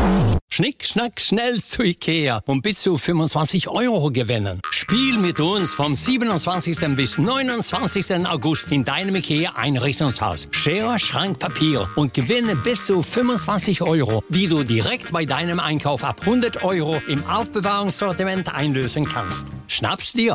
Schnick, schnack, schnell zu Ikea und bis zu 25 € gewinnen. Spiel mit uns vom 27. bis 29. August in deinem Ikea-Einrichtungshaus. Schere, Schrank, Papier und gewinne bis zu 25 €, die du direkt bei deinem Einkauf ab 100 € im Aufbewahrungssortiment einlösen kannst. Schnapp's dir!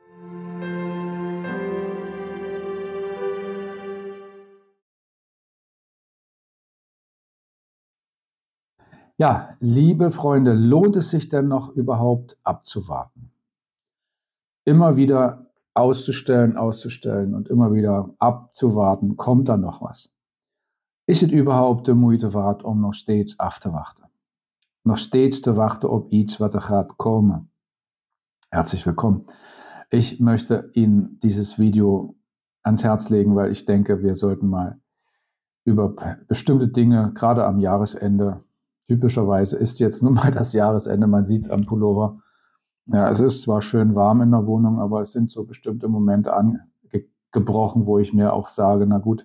Ja, liebe Freunde, lohnt es sich denn noch überhaupt abzuwarten? Immer wieder auszustellen und immer wieder abzuwarten, kommt da noch was? Is het überhaupt de moeite waard om nog steeds af te wachten? Nog steeds te wachten op iets wat er gaat komen? Herzlich willkommen. Ich möchte Ihnen dieses Video ans Herz legen, weil ich denke, wir sollten mal über bestimmte Dinge, gerade am Jahresende, typischerweise ist jetzt nun mal das Jahresende, man sieht es am Pullover. Ja, es ist zwar schön warm in der Wohnung, aber es sind so bestimmte Momente angebrochen, wo ich mir auch sage, na gut,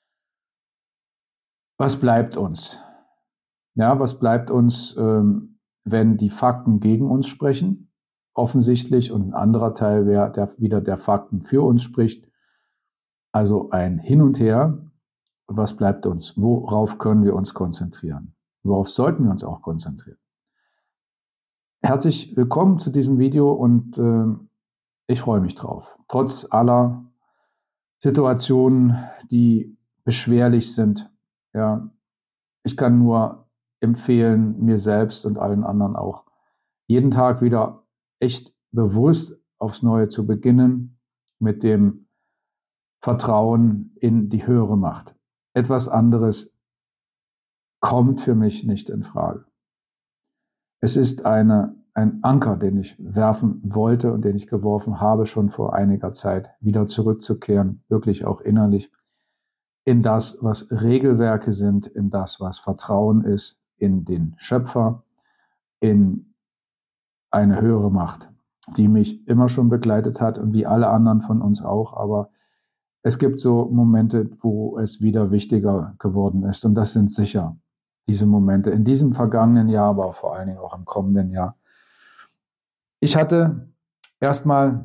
was bleibt uns? Ja, was bleibt uns, wenn die Fakten gegen uns sprechen? Offensichtlich, und ein anderer Teil, wieder der Fakten für uns spricht. Also ein Hin und Her. Was bleibt uns? Worauf können wir uns konzentrieren? Worauf sollten wir uns auch konzentrieren? Herzlich willkommen zu diesem Video und ich freue mich drauf. Trotz aller Situationen, die beschwerlich sind, ja, ich kann nur empfehlen, mir selbst und allen anderen auch, jeden Tag wieder echt bewusst aufs Neue zu beginnen mit dem Vertrauen in die höhere Macht. Etwas anderes kommt für mich nicht in Frage. Es ist ein Anker, den ich werfen wollte und den ich geworfen habe, schon vor einiger Zeit, wieder zurückzukehren, wirklich auch innerlich, in das, was Regelwerke sind, in das, was Vertrauen ist, in den Schöpfer, in eine höhere Macht, die mich immer schon begleitet hat und wie alle anderen von uns auch, aber es gibt so Momente, wo es wieder wichtiger geworden ist und das sind sicher diese Momente in diesem vergangenen Jahr, aber vor allen Dingen auch im kommenden Jahr. Ich hatte erstmal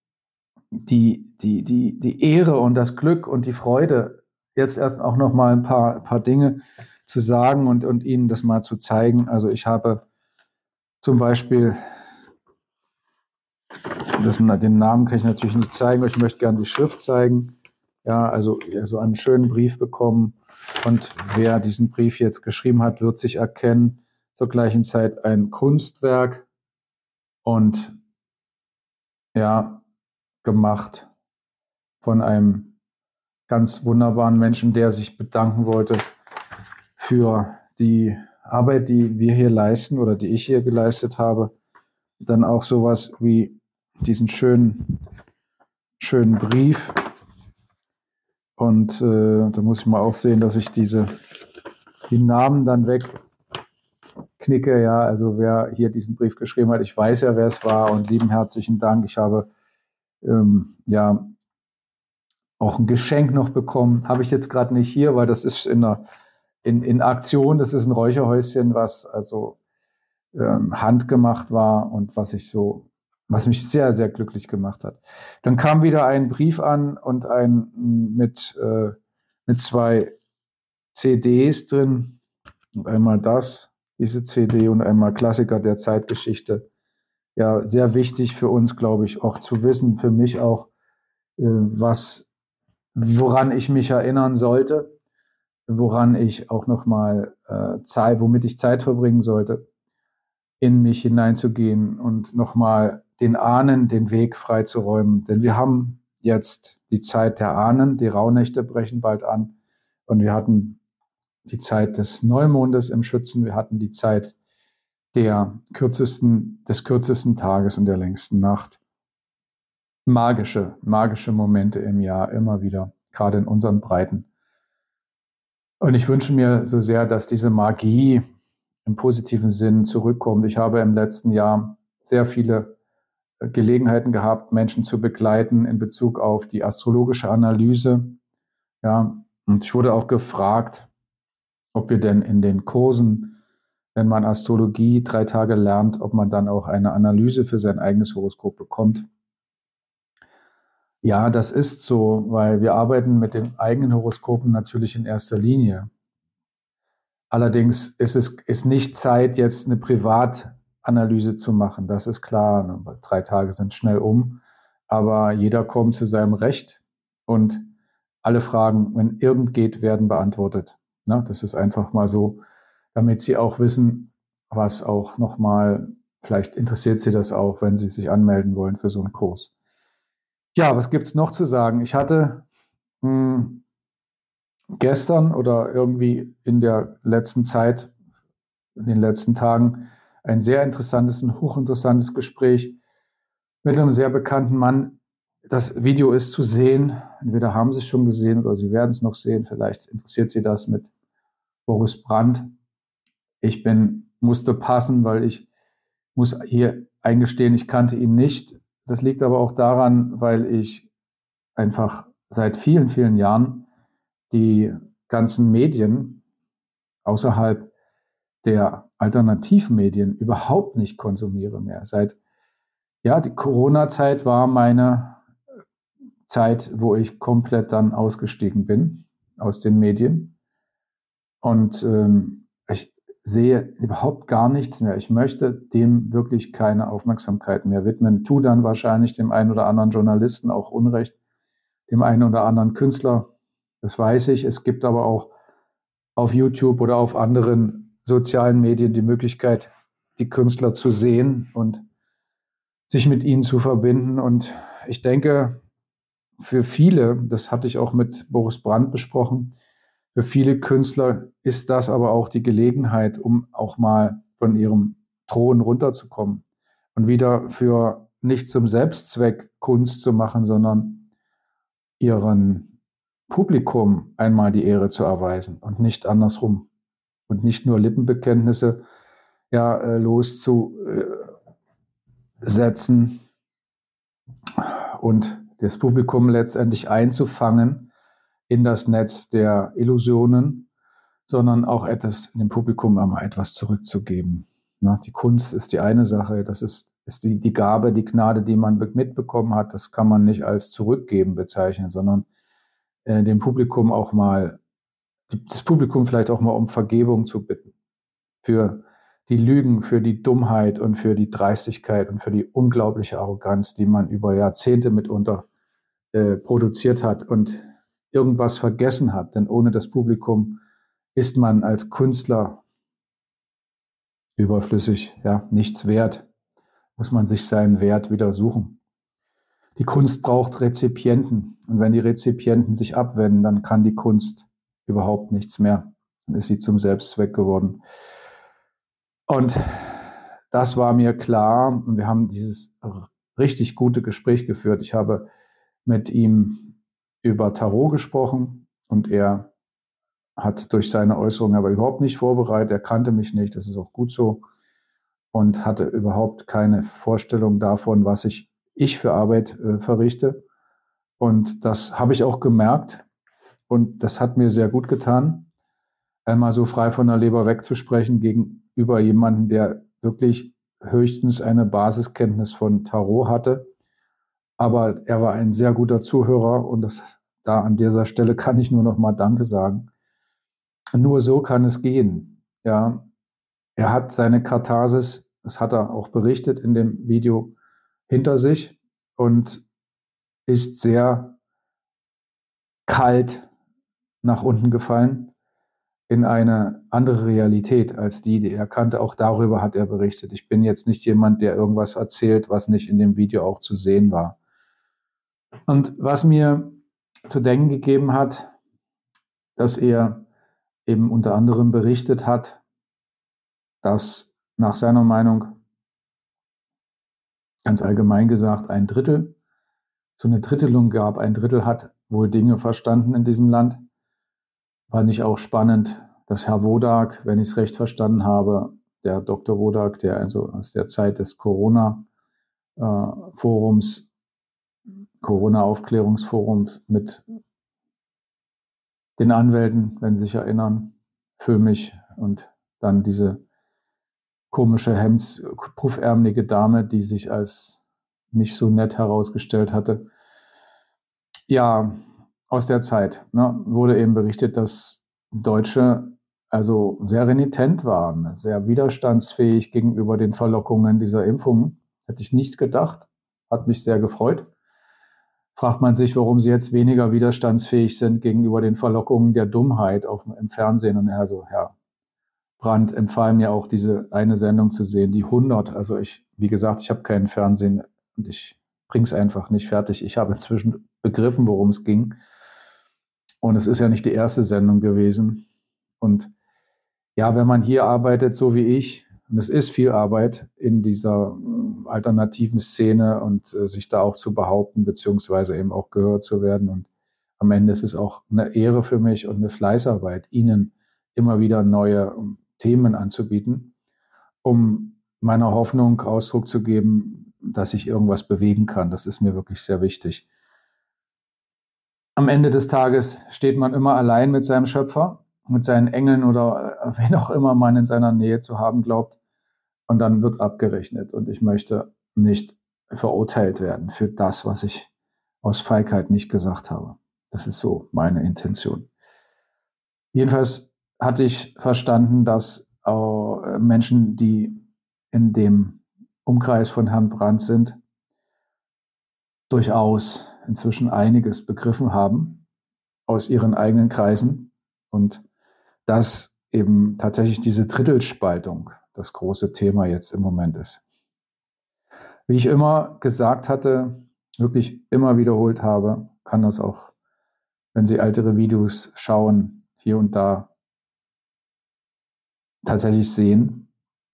die Ehre und das Glück und die Freude, jetzt erst auch noch mal ein paar Dinge zu sagen und Ihnen das mal zu zeigen. Also ich habe zum Beispiel, den Namen kann ich natürlich nicht zeigen, aber ich möchte gerne die Schrift zeigen. Ja, also so einen schönen Brief bekommen. Und wer diesen Brief jetzt geschrieben hat, wird sich erkennen, zur gleichen Zeit ein Kunstwerk und ja, gemacht von einem ganz wunderbaren Menschen, der sich bedanken wollte für die Arbeit, die wir hier leisten oder die ich hier geleistet habe. Dann auch sowas wie diesen schönen Brief. Und da muss ich mal aufsehen, dass ich die Namen dann wegknicke. Ja, also wer hier diesen Brief geschrieben hat, ich weiß ja, wer es war und lieben herzlichen Dank. Ich habe ja auch ein Geschenk noch bekommen. Habe ich jetzt gerade nicht hier, weil das ist in Aktion. Das ist ein Räucherhäuschen, was also handgemacht war und was mich sehr, sehr glücklich gemacht hat. Dann kam wieder ein Brief an und mit 2 CDs drin. Und einmal diese CD und einmal Klassiker der Zeitgeschichte. Ja, sehr wichtig für uns, glaube ich, auch zu wissen, für mich auch, woran ich mich erinnern sollte, woran ich auch nochmal womit ich Zeit verbringen sollte, in mich hineinzugehen und nochmal den Ahnen den Weg freizuräumen. Denn wir haben jetzt die Zeit der Ahnen, die Rauhnächte brechen bald an und wir hatten die Zeit des Neumondes im Schützen, wir hatten die Zeit des kürzesten Tages und der längsten Nacht. Magische Momente im Jahr, immer wieder, gerade in unseren Breiten. Und ich wünsche mir so sehr, dass diese Magie im positiven Sinn zurückkommt. Ich habe im letzten Jahr sehr viele Gelegenheiten gehabt, Menschen zu begleiten in Bezug auf die astrologische Analyse. Ja, und ich wurde auch gefragt, ob wir denn in den Kursen wenn man Astrologie 3 Tage lernt, ob man dann auch eine Analyse für sein eigenes Horoskop bekommt. Ja, das ist so, weil wir arbeiten mit den eigenen Horoskopen natürlich in erster Linie. Allerdings ist nicht Zeit, jetzt eine Privatanalyse zu machen. Das ist klar. 3 Tage sind schnell um, aber jeder kommt zu seinem Recht und alle Fragen, wenn irgend geht, werden beantwortet. Na, das ist einfach mal so, damit Sie auch wissen, was auch nochmal, vielleicht interessiert Sie das auch, wenn Sie sich anmelden wollen für so einen Kurs. Ja, was gibt es noch zu sagen? Ich hatte gestern oder irgendwie in der letzten Zeit, in den letzten Tagen, ein sehr interessantes und hochinteressantes Gespräch mit einem sehr bekannten Mann. Das Video ist zu sehen. Entweder haben Sie es schon gesehen oder Sie werden es noch sehen. Vielleicht interessiert Sie das mit Boris Brandt. Ich musste passen, weil ich muss hier eingestehen, ich kannte ihn nicht. Das liegt aber auch daran, weil ich einfach seit vielen, vielen Jahren die ganzen Medien außerhalb der Alternativmedien überhaupt nicht konsumiere mehr. Die Corona-Zeit war meine Zeit, wo ich komplett dann ausgestiegen bin aus den Medien. Und ich sehe überhaupt gar nichts mehr. Ich möchte dem wirklich keine Aufmerksamkeit mehr widmen. Tu dann wahrscheinlich dem einen oder anderen Journalisten auch Unrecht, dem einen oder anderen Künstler. Das weiß ich. Es gibt aber auch auf YouTube oder auf anderen sozialen Medien die Möglichkeit, die Künstler zu sehen und sich mit ihnen zu verbinden. Und ich denke, für viele, das hatte ich auch mit Boris Brandt besprochen, für viele Künstler ist das aber auch die Gelegenheit, um auch mal von ihrem Thron runterzukommen und wieder für nicht zum Selbstzweck Kunst zu machen, sondern ihrem Publikum einmal die Ehre zu erweisen und nicht andersrum. Und nicht nur Lippenbekenntnisse loszusetzen und das Publikum letztendlich einzufangen in das Netz der Illusionen, sondern auch dem Publikum einmal etwas zurückzugeben. Die Kunst ist die eine Sache, das ist die Gabe, die Gnade, die man mitbekommen hat. Das kann man nicht als Zurückgeben bezeichnen, sondern dem Publikum auch mal, das Publikum vielleicht auch mal um Vergebung zu bitten. Für die Lügen, für die Dummheit und für die Dreistigkeit und für die unglaubliche Arroganz, die man über Jahrzehnte mitunter produziert hat und irgendwas vergessen hat. Denn ohne das Publikum ist man als Künstler überflüssig, nichts wert. Muss man sich seinen Wert wieder suchen. Die Kunst braucht Rezipienten. Und wenn die Rezipienten sich abwenden, dann kann die Kunst überhaupt nichts mehr. Dann ist sie zum Selbstzweck geworden. Und das war mir klar. Und wir haben dieses richtig gute Gespräch geführt. Ich habe mit ihm über Tarot gesprochen und er hat durch seine Äußerungen aber überhaupt nicht vorbereitet. Er kannte mich nicht, das ist auch gut so. Und hatte überhaupt keine Vorstellung davon, was ich für Arbeit verrichte. Und das habe ich auch gemerkt. Und das hat mir sehr gut getan, einmal so frei von der Leber wegzusprechen gegenüber jemandem, der wirklich höchstens eine Basiskenntnis von Tarot hatte. Aber er war ein sehr guter Zuhörer und da an dieser Stelle kann ich nur noch mal Danke sagen. Nur so kann es gehen. Ja, er hat seine Katharsis, das hat er auch berichtet in dem Video, hinter sich und ist sehr kalt nach unten gefallen in eine andere Realität als die er kannte. Auch darüber hat er berichtet. Ich bin jetzt nicht jemand, der irgendwas erzählt, was nicht in dem Video auch zu sehen war. Und was mir zu denken gegeben hat, dass er eben unter anderem berichtet hat, dass nach seiner Meinung, ganz allgemein gesagt, so eine Drittelung gab. Ein Drittel hat wohl Dinge verstanden in diesem Land. Fand ich auch spannend, dass Herr Wodak, wenn ich es recht verstanden habe, der Dr. Wodak, der also aus der Zeit des Corona-Aufklärungsforums mit den Anwälten, wenn Sie sich erinnern, Füllmich und dann diese komische puffärmelige Dame, die sich als nicht so nett herausgestellt hatte. Ja, aus der Zeit wurde eben berichtet, dass Deutsche also sehr renitent waren, sehr widerstandsfähig gegenüber den Verlockungen dieser Impfungen. Hätte ich nicht gedacht, hat mich sehr gefreut. Fragt man sich, warum sie jetzt weniger widerstandsfähig sind gegenüber den Verlockungen der Dummheit im Fernsehen. Und er so, Herr Brandt, empfahl mir auch diese eine Sendung zu sehen, die 100. Also wie gesagt, ich habe keinen Fernsehen und ich bring's einfach nicht fertig. Ich habe inzwischen begriffen, worum es ging. Und es ist ja nicht die erste Sendung gewesen. Und ja, wenn man hier arbeitet, so wie ich, und es ist viel Arbeit in dieser alternativen Szene und sich da auch zu behaupten, beziehungsweise eben auch gehört zu werden. Und am Ende ist es auch eine Ehre für mich und eine Fleißarbeit, Ihnen immer wieder neue Themen anzubieten, um meiner Hoffnung Ausdruck zu geben, dass ich irgendwas bewegen kann. Das ist mir wirklich sehr wichtig. Am Ende des Tages steht man immer allein mit seinem Schöpfer, mit seinen Engeln oder wen auch immer man in seiner Nähe zu haben glaubt. Und dann wird abgerechnet. Und ich möchte nicht verurteilt werden für das, was ich aus Feigheit nicht gesagt habe. Das ist so meine Intention. Jedenfalls hatte ich verstanden, dass Menschen, die in dem Umkreis von Herrn Brandt sind, durchaus inzwischen einiges begriffen haben aus ihren eigenen Kreisen und dass eben tatsächlich diese Drittelspaltung das große Thema jetzt im Moment ist. Wie ich immer gesagt hatte, wirklich immer wiederholt habe, kann das auch, wenn Sie ältere Videos schauen, hier und da tatsächlich sehen.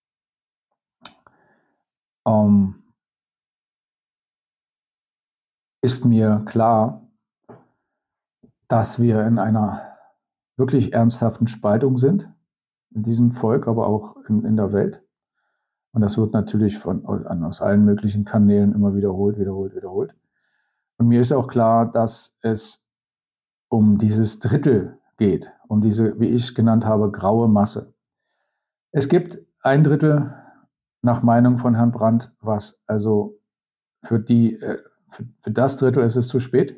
Ist mir klar, dass wir in einer wirklich ernsthaften Spaltung sind, in diesem Volk, aber auch in der Welt. Und das wird natürlich aus allen möglichen Kanälen immer wiederholt. Und mir ist auch klar, dass es um dieses Drittel geht, um diese, wie ich genannt habe, graue Masse. Es gibt ein Drittel, nach Meinung von Herrn Brandt, was also für das Drittel ist es zu spät.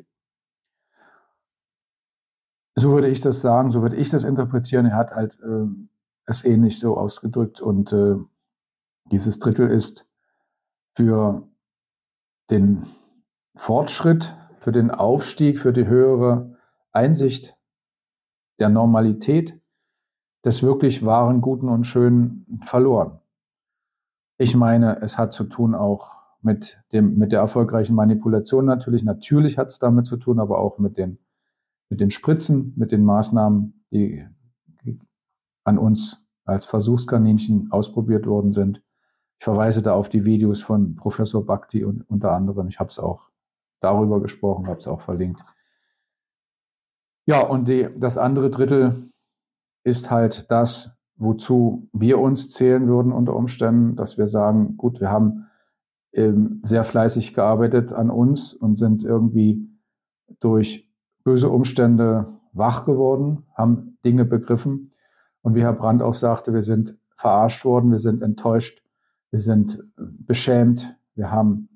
So würde ich das sagen, so würde ich das interpretieren. Er hat halt es ähnlich so ausgedrückt und dieses Drittel ist für den Fortschritt, für den Aufstieg, für die höhere Einsicht der Normalität, des wirklich Wahren, Guten und Schönen verloren. Ich meine, es hat zu tun auch mit der erfolgreichen Manipulation natürlich. Natürlich hat es damit zu tun, aber auch mit den Spritzen, mit den Maßnahmen, die an uns als Versuchskaninchen ausprobiert worden sind. Ich verweise da auf die Videos von Professor Bhakti und unter anderem. Ich habe es auch darüber gesprochen, habe es auch verlinkt. Ja, und das andere Drittel ist halt das, wozu wir uns zählen würden unter Umständen, dass wir sagen, gut, wir haben sehr fleißig gearbeitet an uns und sind irgendwie durch böse Umstände wach geworden, haben Dinge begriffen. Und wie Herr Brandt auch sagte, wir sind verarscht worden, wir sind enttäuscht, wir sind beschämt, wir haben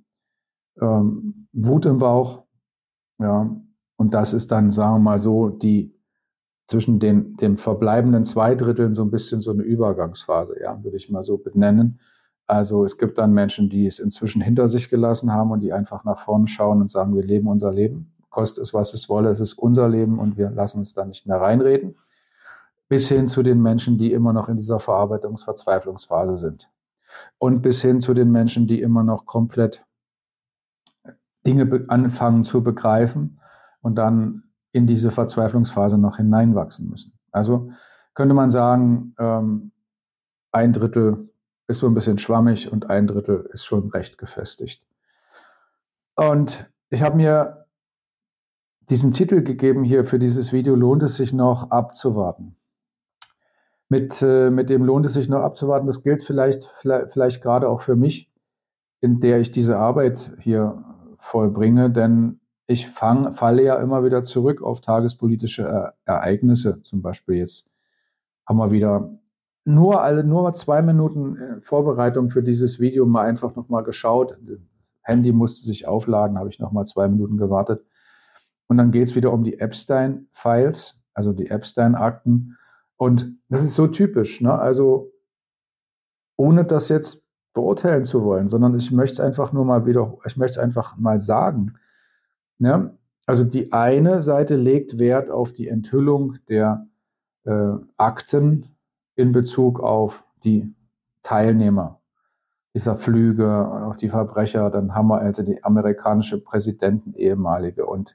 Wut im Bauch. Ja, und das ist dann, sagen wir mal so, die zwischen dem verbleibenden zwei Dritteln so ein bisschen so eine Übergangsphase, ja, würde ich mal so benennen. Also es gibt dann Menschen, die es inzwischen hinter sich gelassen haben und die einfach nach vorne schauen und sagen, wir leben unser Leben, koste es, was es wolle, es ist unser Leben und wir lassen uns da nicht mehr reinreden. Bis hin zu den Menschen, die immer noch in dieser Verzweiflungsphase sind. Und bis hin zu den Menschen, die immer noch komplett Dinge anfangen zu begreifen und dann in diese Verzweiflungsphase noch hineinwachsen müssen. Also könnte man sagen, ein Drittel ist so ein bisschen schwammig und ein Drittel ist schon recht gefestigt. Und ich habe mir diesen Titel gegeben hier für dieses Video, lohnt es sich noch abzuwarten. Mit dem lohnt es sich noch abzuwarten, das gilt vielleicht gerade auch für mich, in der ich diese Arbeit hier vollbringe, denn ich falle ja immer wieder zurück auf tagespolitische Ereignisse. Zum Beispiel jetzt haben wir wieder nur 2 Minuten Vorbereitung für dieses Video mal einfach nochmal geschaut. Handy musste sich aufladen, habe ich nochmal 2 Minuten gewartet. Und dann geht es wieder um die Epstein-Files, also die Epstein-Akten. Und das ist so typisch, ne? Also ohne das jetzt beurteilen zu wollen, sondern ich möchte es einfach nur mal ich möchte es einfach mal sagen. Ne? Also die eine Seite legt Wert auf die Enthüllung der Akten in Bezug auf die Teilnehmer dieser Flüge, auf die Verbrecher. Dann haben wir also die amerikanische Präsidenten, ehemalige, und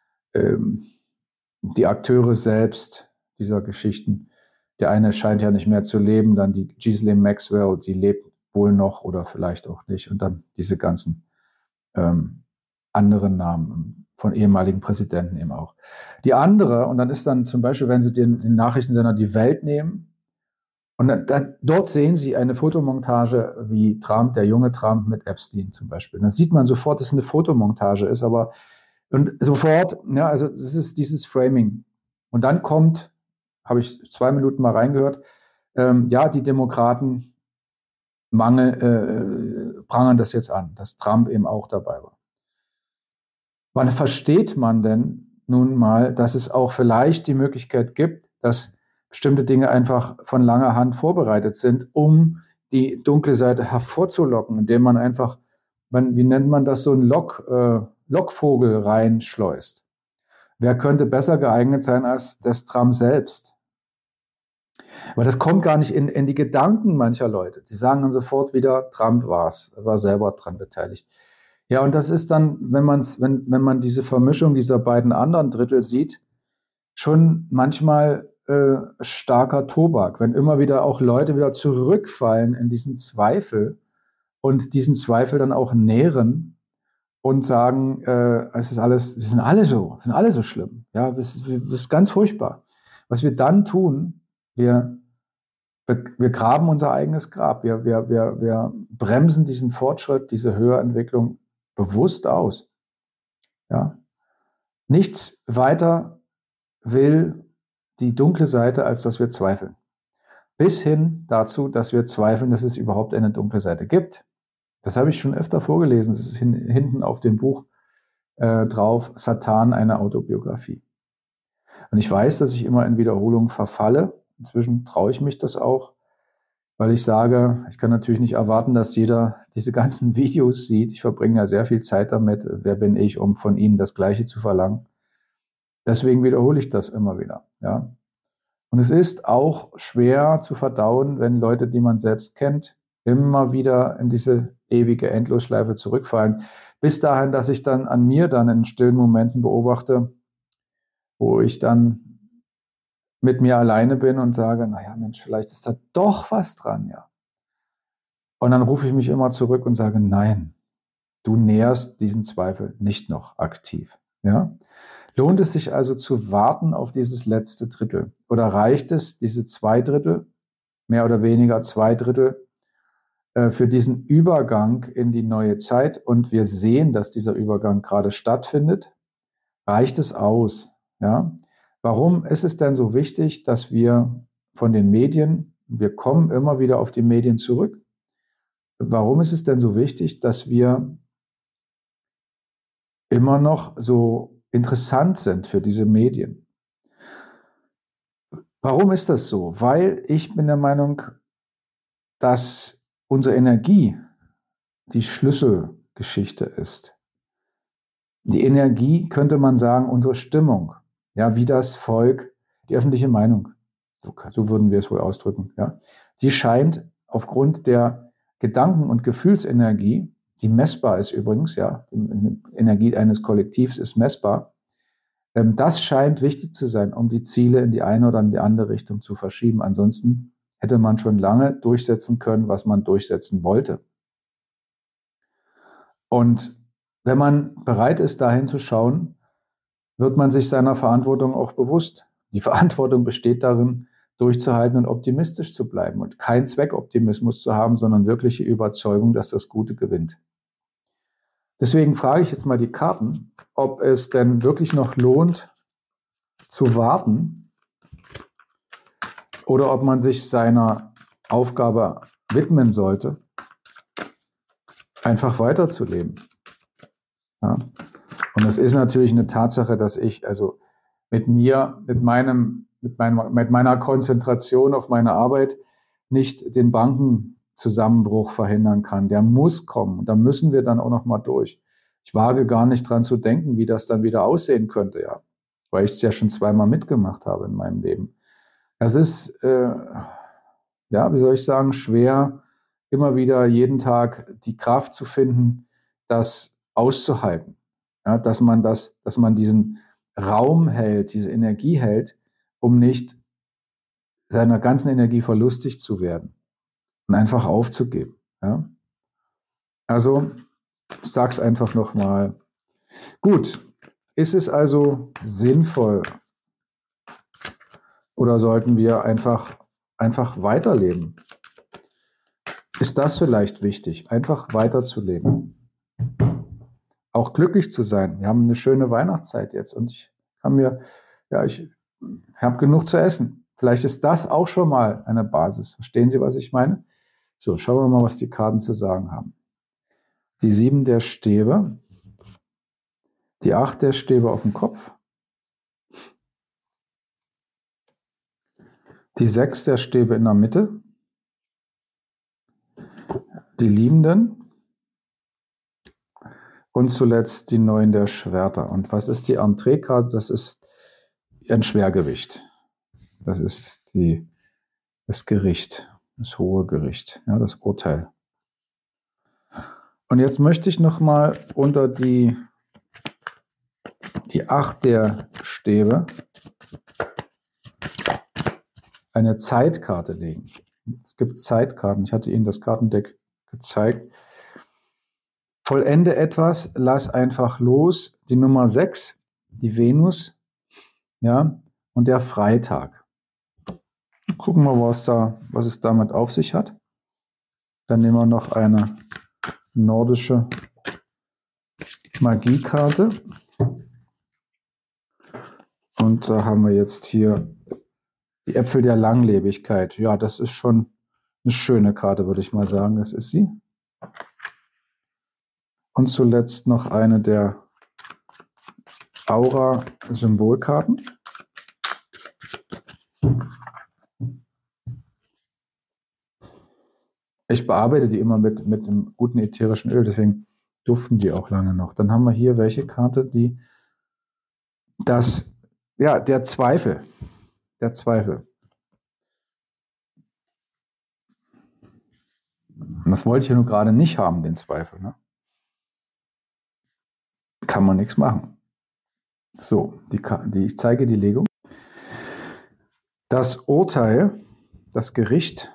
die Akteure selbst dieser Geschichten. Der eine scheint ja nicht mehr zu leben, dann die Ghislaine Maxwell, die lebt wohl noch oder vielleicht auch nicht. Und dann diese ganzen anderen Namen von ehemaligen Präsidenten eben auch. Die andere, und dann ist dann zum Beispiel, wenn Sie den Nachrichtensender Die Welt nehmen, und dort sehen Sie eine Fotomontage wie Trump, der junge Trump mit Epstein zum Beispiel. Dann sieht man sofort, dass es eine Fotomontage ist, aber und sofort, ja, also das ist dieses Framing. Und dann kommt, habe ich 2 Minuten mal reingehört, ja, die Demokraten prangern das jetzt an, dass Trump eben auch dabei war. Wann versteht man denn nun mal, dass es auch vielleicht die Möglichkeit gibt, dass bestimmte Dinge einfach von langer Hand vorbereitet sind, um die dunkle Seite hervorzulocken, indem man einfach, wie nennt man das, so einen Lockvogel reinschleust? Wer könnte besser geeignet sein als das Trump selbst? Aber das kommt gar nicht in die Gedanken mancher Leute. Die sagen dann sofort wieder, Trump war selber dran beteiligt. Ja, und das ist dann, wenn man diese Vermischung dieser beiden anderen Drittel sieht, schon manchmal starker Tobak, wenn immer wieder auch Leute wieder zurückfallen in diesen Zweifel und diesen Zweifel dann auch nähren und sagen, es ist alles, sind alle so schlimm. Ja, das ist ganz furchtbar. Was wir dann tun, wir graben unser eigenes Grab. Wir bremsen diesen Fortschritt, diese Höherentwicklung bewusst aus. Ja? Nichts weiter will die dunkle Seite, als dass wir zweifeln. Bis hin dazu, dass wir zweifeln, dass es überhaupt eine dunkle Seite gibt. Das habe ich schon öfter vorgelesen. Das ist hinten auf dem Buch drauf, Satan, eine Autobiografie. Und ich weiß, dass ich immer in Wiederholung verfalle. Inzwischen traue ich mich das auch, weil ich sage, ich kann natürlich nicht erwarten, dass jeder diese ganzen Videos sieht. Ich verbringe ja sehr viel Zeit damit. Wer bin ich, um von ihnen das Gleiche zu verlangen? Deswegen wiederhole ich das immer wieder. Ja. Und es ist auch schwer zu verdauen, wenn Leute, die man selbst kennt, immer wieder in diese ewige Endlosschleife zurückfallen. Bis dahin, dass ich dann an mir dann in stillen Momenten beobachte, wo ich dann mit mir alleine bin und sage, naja, Mensch, vielleicht ist da doch was dran, ja. Und dann rufe ich mich immer zurück und sage, nein, du nährst diesen Zweifel nicht noch aktiv, ja. Lohnt es sich also zu warten auf dieses letzte Drittel? Oder reicht es, diese 2 Drittel, mehr oder weniger 2 Drittel, für diesen Übergang in die neue Zeit? Und wir sehen, dass dieser Übergang gerade stattfindet. Reicht es aus? Ja? Warum ist es denn so wichtig, dass wir von den Medien, wir kommen immer wieder auf die Medien zurück, warum ist es denn so wichtig, dass wir immer noch so interessant sind für diese Medien? Warum ist das so? Weil ich bin der Meinung, dass unsere Energie die Schlüsselgeschichte ist. Die Energie, könnte man sagen, unsere Stimmung, ja, wie das Volk, die öffentliche Meinung, so würden wir es wohl ausdrücken, ja. Die scheint aufgrund der Gedanken- und Gefühlsenergie, die messbar ist übrigens, ja, die Energie eines Kollektivs ist messbar, das scheint wichtig zu sein, um die Ziele in die eine oder in die andere Richtung zu verschieben. Ansonsten hätte man schon lange durchsetzen können, was man durchsetzen wollte. Und wenn man bereit ist, dahin zu schauen, wird man sich seiner Verantwortung auch bewusst. Die Verantwortung besteht darin, durchzuhalten und optimistisch zu bleiben und keinen Zweckoptimismus zu haben, sondern wirkliche Überzeugung, dass das Gute gewinnt. Deswegen frage ich jetzt mal die Karten, ob es denn wirklich noch lohnt zu warten oder ob man sich seiner Aufgabe widmen sollte, einfach weiterzuleben. Ja? Und es ist natürlich eine Tatsache, dass ich also mit meiner Konzentration auf meine Arbeit nicht den Bankenzusammenbruch verhindern kann. Der muss kommen. Da müssen wir dann auch noch mal durch. Ich wage gar nicht dran zu denken, wie das dann wieder aussehen könnte, ja, weil ich es ja schon zweimal mitgemacht habe in meinem Leben. Es ist, ja, wie soll ich sagen, schwer, immer wieder jeden Tag die Kraft zu finden, das auszuhalten. Ja, dass man diesen Raum hält, diese Energie hält, um nicht seiner ganzen Energie verlustig zu werden und einfach aufzugeben. Ja? Also, ich sage es einfach nochmal. Gut, ist es also sinnvoll oder sollten wir einfach weiterleben? Ist das vielleicht wichtig, einfach weiterzuleben? Auch glücklich zu sein. Wir haben eine schöne Weihnachtszeit jetzt und ich habe genug zu essen. Vielleicht ist das auch schon mal eine Basis. Verstehen Sie, was ich meine? So, schauen wir mal, was die Karten zu sagen haben. Die 7 der Stäbe, die 8 der Stäbe auf dem Kopf, die 6 der Stäbe in der Mitte, die Liebenden und zuletzt die 9 der Schwerter. Und was ist die Entreekarte? Das ist ein Schwergewicht. Das ist das Gericht, das hohe Gericht, ja, das Urteil. Und jetzt möchte ich nochmal unter die 8 der Stäbe eine Zeitkarte legen. Es gibt Zeitkarten. Ich hatte Ihnen das Kartendeck gezeigt. Vollende etwas, lass einfach los. Die Nummer 6, die Venus, ja, und der Freitag. Gucken wir, was es damit auf sich hat. Dann nehmen wir noch eine nordische Magiekarte. Und da haben wir jetzt hier die Äpfel der Langlebigkeit. Ja, das ist schon eine schöne Karte, würde ich mal sagen. Das ist sie. Und zuletzt noch eine der Aura-Symbolkarten. Ich bearbeite die immer mit einem guten ätherischen Öl, deswegen duften die auch lange noch. Dann haben wir hier welche Karte, der Zweifel. Der Zweifel. Und das wollte ich ja nur gerade nicht haben, den Zweifel. Ne? Kann man nichts machen. So, ich zeige die Legung. Das Urteil, das Gericht,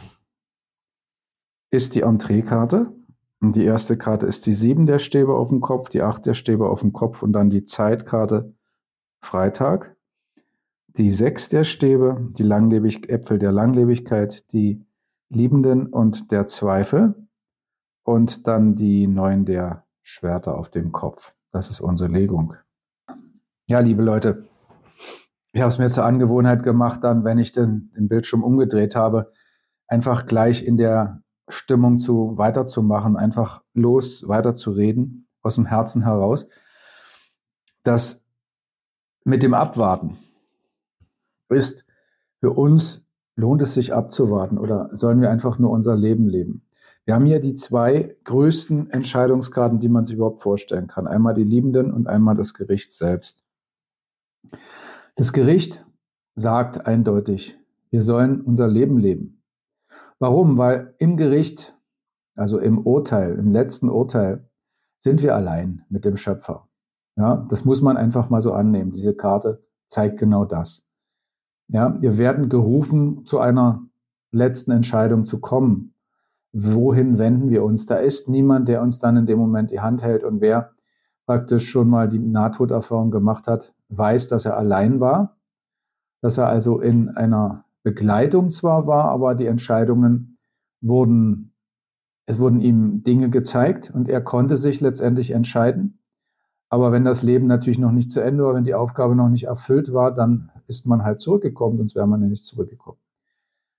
ist die Entreekarte. Und die erste Karte ist die 7 der Stäbe auf dem Kopf, die 8 der Stäbe auf dem Kopf und dann die Zeitkarte Freitag. Die 6 der Stäbe, die Äpfel der Langlebigkeit, die Liebenden und der Zweifel und dann die 9 der Schwerter auf dem Kopf. Das ist unsere Legung. Ja, liebe Leute, ich habe es mir zur Angewohnheit gemacht, dann, wenn ich den Bildschirm umgedreht habe, einfach gleich in der Stimmung weiterzumachen, einfach weiterzureden, aus dem Herzen heraus. Das mit dem Abwarten ist für uns, lohnt es sich abzuwarten oder sollen wir einfach nur unser Leben leben? Wir haben hier die 2 größten Entscheidungskarten, die man sich überhaupt vorstellen kann. Einmal die Liebenden und einmal das Gericht selbst. Das Gericht sagt eindeutig, wir sollen unser Leben leben. Warum? Weil im Gericht, also im letzten Urteil, sind wir allein mit dem Schöpfer. Ja, das muss man einfach mal so annehmen. Diese Karte zeigt genau das. Ja, wir werden gerufen, zu einer letzten Entscheidung zu kommen. Wohin wenden wir uns? Da ist niemand, der uns dann in dem Moment die Hand hält. Und wer praktisch schon mal die Nahtoderfahrung gemacht hat, weiß, dass er allein war, dass er also in einer Begleitung zwar war, aber die Entscheidungen wurden ihm Dinge gezeigt und er konnte sich letztendlich entscheiden. Aber wenn das Leben natürlich noch nicht zu Ende war, wenn die Aufgabe noch nicht erfüllt war, dann ist man halt zurückgekommen, sonst wäre man ja nicht zurückgekommen.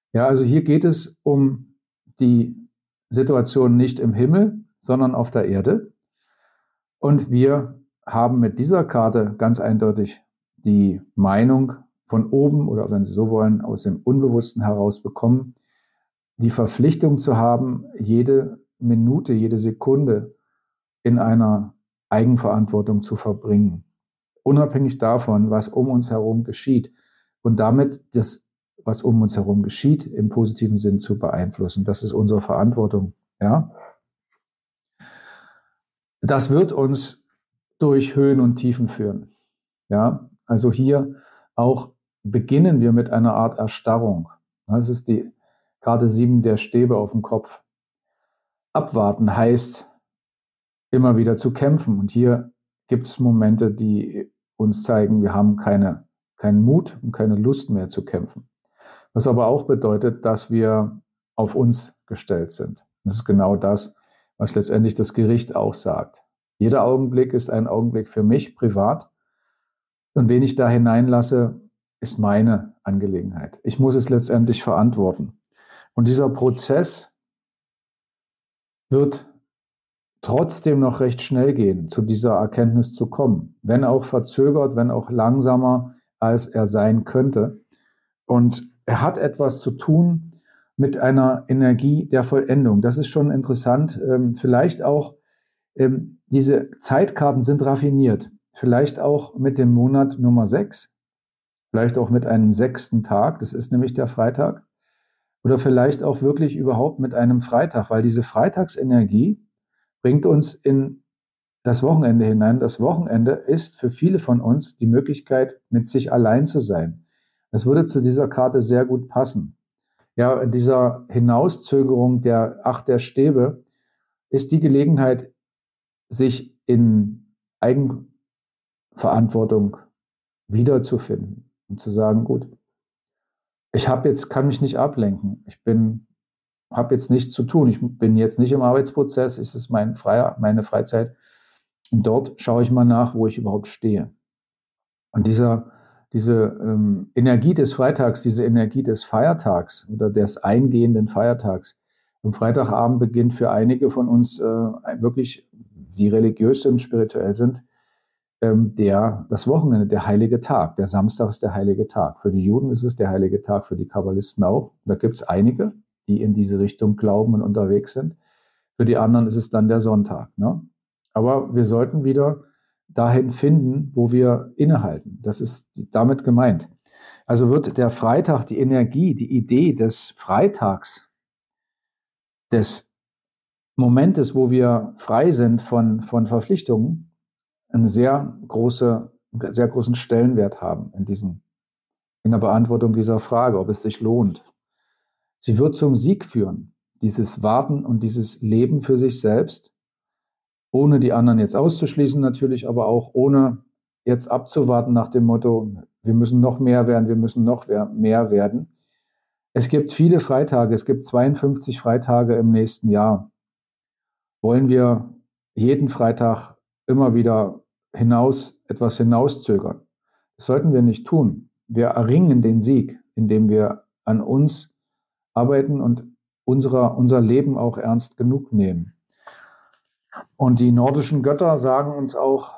Ja, also hier geht es um die Situation nicht im Himmel, sondern auf der Erde. Und wir haben mit dieser Karte ganz eindeutig die Meinung von oben oder, wenn Sie so wollen, aus dem Unbewussten heraus bekommen, die Verpflichtung zu haben, jede Minute, jede Sekunde in einer Eigenverantwortung zu verbringen, unabhängig davon, was um uns herum geschieht und damit das, was um uns herum geschieht, im positiven Sinn zu beeinflussen. Das ist unsere Verantwortung. Ja? Das wird uns durch Höhen und Tiefen führen. Ja? Also hier auch beginnen wir mit einer Art Erstarrung. Das ist die Karte 7 der Stäbe auf dem Kopf. Abwarten heißt, immer wieder zu kämpfen. Und hier gibt es Momente, die uns zeigen, wir haben keinen Mut und keine Lust mehr zu kämpfen. Was aber auch bedeutet, dass wir auf uns gestellt sind. Das ist genau das, was letztendlich das Gericht auch sagt. Jeder Augenblick ist ein Augenblick für mich privat. Und wen ich da hineinlasse, ist meine Angelegenheit. Ich muss es letztendlich verantworten. Und dieser Prozess wird trotzdem noch recht schnell gehen, zu dieser Erkenntnis zu kommen. Wenn auch verzögert, wenn auch langsamer, als er sein könnte. Und er hat etwas zu tun mit einer Energie der Vollendung. Das ist schon interessant. Vielleicht auch, diese Zeitkarten sind raffiniert. Vielleicht auch mit dem Monat Nummer 6. Vielleicht auch mit einem 6. Tag. Das ist nämlich der Freitag. Oder vielleicht auch wirklich überhaupt mit einem Freitag, weil diese Freitagsenergie bringt uns in das Wochenende hinein. Das Wochenende ist für viele von uns die Möglichkeit, mit sich allein zu sein. Das würde zu dieser Karte sehr gut passen. Ja, in dieser Hinauszögerung der 8 der Stäbe ist die Gelegenheit, sich in Eigenverantwortung wiederzufinden und zu sagen, gut, kann mich nicht ablenken. Habe jetzt nichts zu tun. Ich bin jetzt nicht im Arbeitsprozess. Es ist meine Freizeit. Und dort schaue ich mal nach, wo ich überhaupt stehe. Und diese Energie des Freitags, diese Energie des Feiertags oder des eingehenden Feiertags, am Freitagabend beginnt für einige von uns wirklich, die religiös sind, spirituell sind, das Wochenende, der heilige Tag. Der Samstag ist der heilige Tag. Für die Juden ist es der heilige Tag, für die Kabbalisten auch. Da gibt es einige, die in diese Richtung glauben und unterwegs sind. Für die anderen ist es dann der Sonntag. Ne? Aber wir sollten wieder dahin finden, wo wir innehalten. Das ist damit gemeint. Also wird der Freitag, die Energie, die Idee des Freitags, des Momentes, wo wir frei sind von Verpflichtungen, einen sehr großen Stellenwert haben in der Beantwortung dieser Frage, ob es sich lohnt. Sie wird zum Sieg führen, dieses Warten und dieses Leben für sich selbst, ohne die anderen jetzt auszuschließen natürlich, aber auch ohne jetzt abzuwarten nach dem Motto, wir müssen noch mehr werden, wir müssen noch mehr werden. Es gibt viele Freitage, es gibt 52 Freitage im nächsten Jahr. Wollen wir jeden Freitag immer wieder etwas hinauszögern? Das sollten wir nicht tun. Wir erringen den Sieg, indem wir an uns arbeiten und unser Leben auch ernst genug nehmen. Und die nordischen Götter sagen uns auch,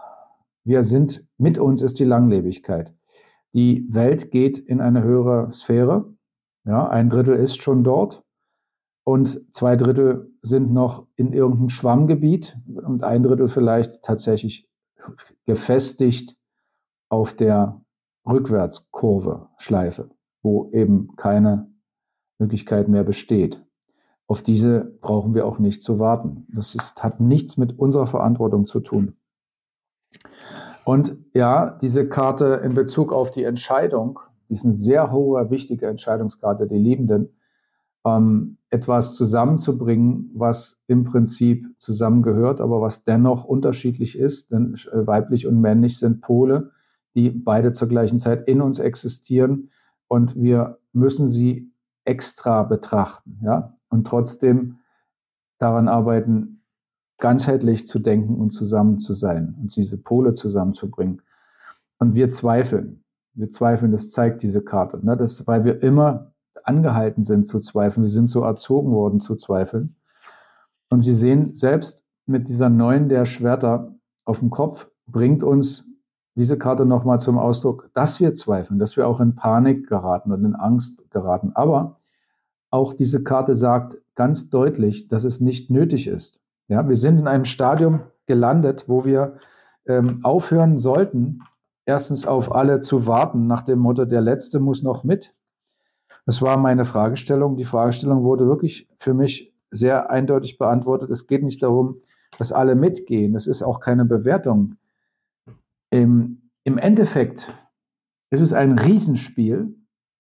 mit uns ist die Langlebigkeit. Die Welt geht in eine höhere Sphäre. Ja, 1/3 ist schon dort und 2/3 sind noch in irgendeinem Schwammgebiet und 1/3 vielleicht tatsächlich gefestigt auf der Rückwärtskurve, Schleife, wo eben keine Möglichkeit mehr besteht. Auf diese brauchen wir auch nicht zu warten. Hat nichts mit unserer Verantwortung zu tun. Und ja, diese Karte in Bezug auf die Entscheidung, die ist eine sehr hohe, wichtige Entscheidungskarte, die Liebenden, etwas zusammenzubringen, was im Prinzip zusammengehört, aber was dennoch unterschiedlich ist, denn weiblich und männlich sind Pole, die beide zur gleichen Zeit in uns existieren und wir müssen sie extra betrachten, ja, und trotzdem daran arbeiten, ganzheitlich zu denken und zusammen zu sein und diese Pole zusammenzubringen. Und wir zweifeln, das zeigt diese Karte, ne, weil wir immer angehalten sind zu zweifeln. Wir sind so erzogen worden zu zweifeln. Und Sie sehen, selbst mit dieser 9 der Schwerter auf dem Kopf bringt uns diese Karte nochmal zum Ausdruck, dass wir zweifeln, dass wir auch in Panik geraten und in Angst geraten. Aber auch diese Karte sagt ganz deutlich, dass es nicht nötig ist. Ja, wir sind in einem Stadium gelandet, wo wir aufhören sollten, erstens auf alle zu warten, nach dem Motto, der Letzte muss noch mit. Das war meine Fragestellung. Die Fragestellung wurde wirklich für mich sehr eindeutig beantwortet. Es geht nicht darum, dass alle mitgehen. Es ist auch keine Bewertung. Im Endeffekt ist es ein Riesenspiel,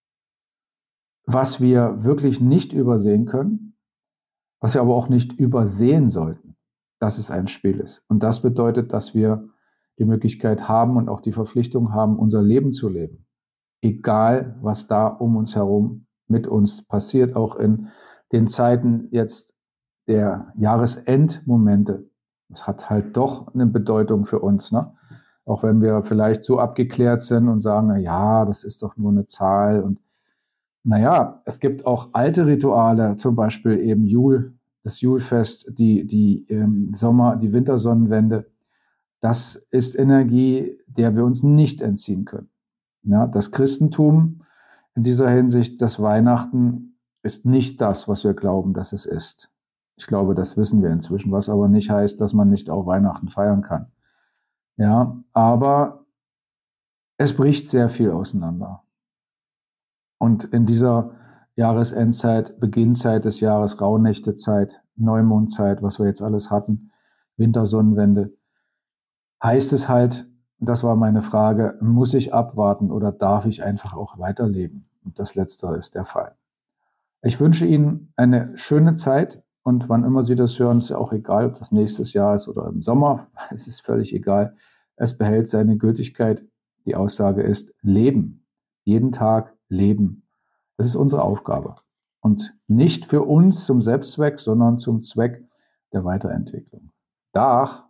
was wir wirklich nicht übersehen können, was wir aber auch nicht übersehen sollten, dass es ein Spiel ist. Und das bedeutet, dass wir die Möglichkeit haben und auch die Verpflichtung haben, unser Leben zu leben. Egal, was da um uns herum mit uns passiert, auch in den Zeiten jetzt der Jahresendmomente. Das hat halt doch eine Bedeutung für uns, ne? Auch wenn wir vielleicht so abgeklärt sind und sagen, na ja, das ist doch nur eine Zahl. Und naja, es gibt auch alte Rituale, zum Beispiel eben das Julfest, die Wintersonnenwende. Das ist Energie, der wir uns nicht entziehen können. Ja, das Christentum in dieser Hinsicht, das Weihnachten ist nicht das, was wir glauben, dass es ist. Ich glaube, das wissen wir inzwischen, was aber nicht heißt, dass man nicht auch Weihnachten feiern kann. Ja, aber es bricht sehr viel auseinander. Und in dieser Jahresendzeit, Beginnzeit des Jahres, Rauhnächtezeit, Neumondzeit, was wir jetzt alles hatten, Wintersonnenwende, heißt es halt, das war meine Frage, muss ich abwarten oder darf ich einfach auch weiterleben? Und das Letztere ist der Fall. Ich wünsche Ihnen eine schöne Zeit und wann immer Sie das hören, ist ja auch egal, ob das nächstes Jahr ist oder im Sommer, es ist völlig egal. Es behält seine Gültigkeit. Die Aussage ist Leben. Jeden Tag leben. Das ist unsere Aufgabe. Und nicht für uns zum Selbstzweck, sondern zum Zweck der Weiterentwicklung. Dag!